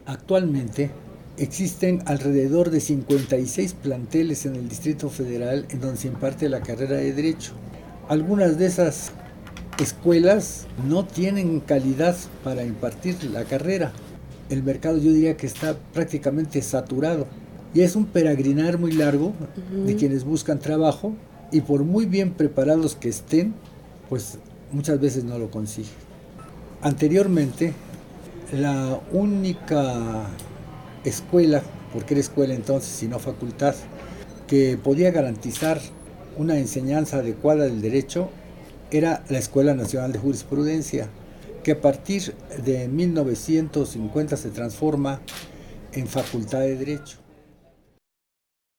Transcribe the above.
Actualmente existen alrededor de 56 planteles en el Distrito Federal en donde se imparte la carrera de Derecho. Algunas de esas escuelas no tienen calidad para impartir la carrera. El mercado, yo diría que está prácticamente saturado y es un peregrinar muy largo de Ujú. quienes buscan trabajo, y por muy bien preparados que estén, pues muchas veces no lo consiguen. Anteriormente, la única escuela, porque era escuela entonces y no facultad, que podía garantizar una enseñanza adecuada del derecho era la Escuela Nacional de Jurisprudencia, que a partir de 1950 se transforma en Facultad de Derecho.